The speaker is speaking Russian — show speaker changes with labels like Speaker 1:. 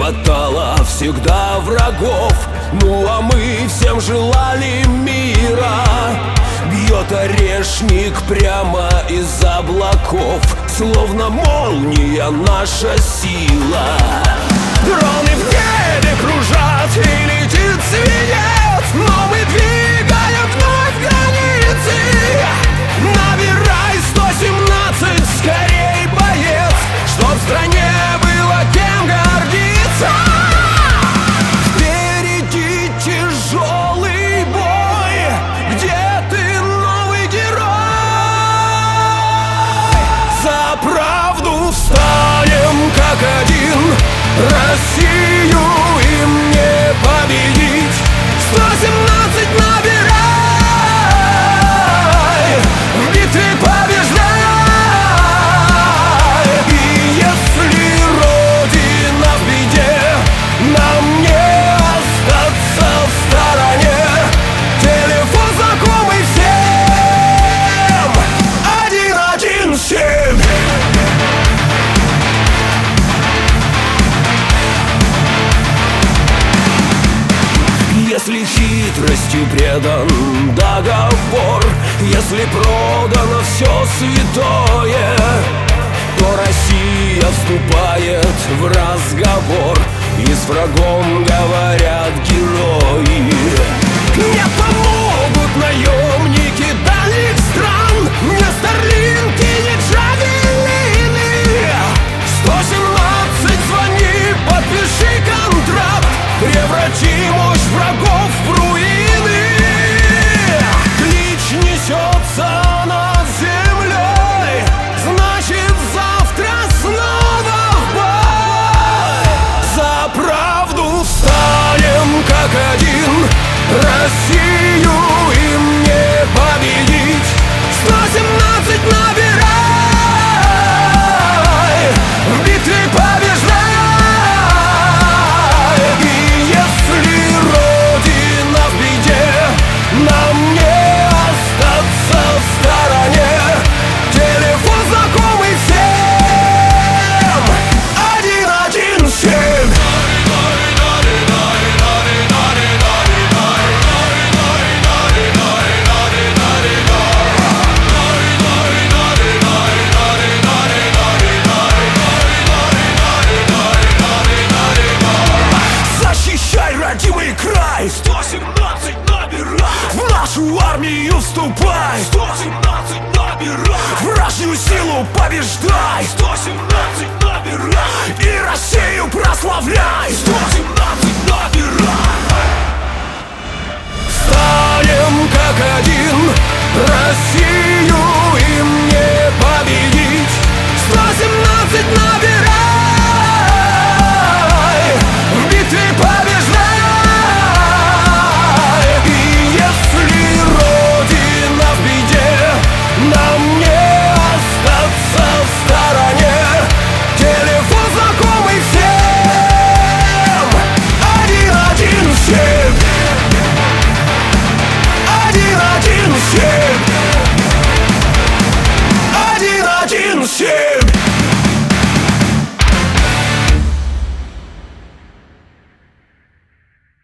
Speaker 1: хватало всегда врагов. Ну а мы всем желали мира. Бьет орешник прямо из облаков, словно молния наша сила. Дроны в небе кружат и летит свинец, но мы двигаем вновь границы. Набирай 117, скорей, боец, чтоб в стране было кем гордиться. Впереди тяжелый бой, где ты новый герой. За правду встанем как один, Россию им не победить. 117 набирай, в битве побеждай. И если Родина в беде, нам не остаться в стороне. Телефон знакомый всем, 117. Если хитростью предан договор, если продано все святое, то Россия вступает в разговор, и с врагом говорят герои. Не помогут наемники дальних стран, не старлинки, не джавелины. 117 звони, подпиши контракт, преврати мощь врагов в руины. Клич несется над землей, значит завтра снова в бой. За правду встанем как один, Россию им не победить. 117 набирай, в битве побеждай. И если Родина в беде, нам не остаться в стороне. Телефон знакомый всем, 117. Защищай родимый край, 117 набирай, в нашу армию вступай, 117 набирай, вражью силу побеждай, 117 набирай, и Россию прославляй, 117 набирай. Встанем как один, Россию им не победить. 117 набирай, в битве побеждай. И если Родина в беде, нам не остаться в стороне. Телефон знакомый всем, 117. 117.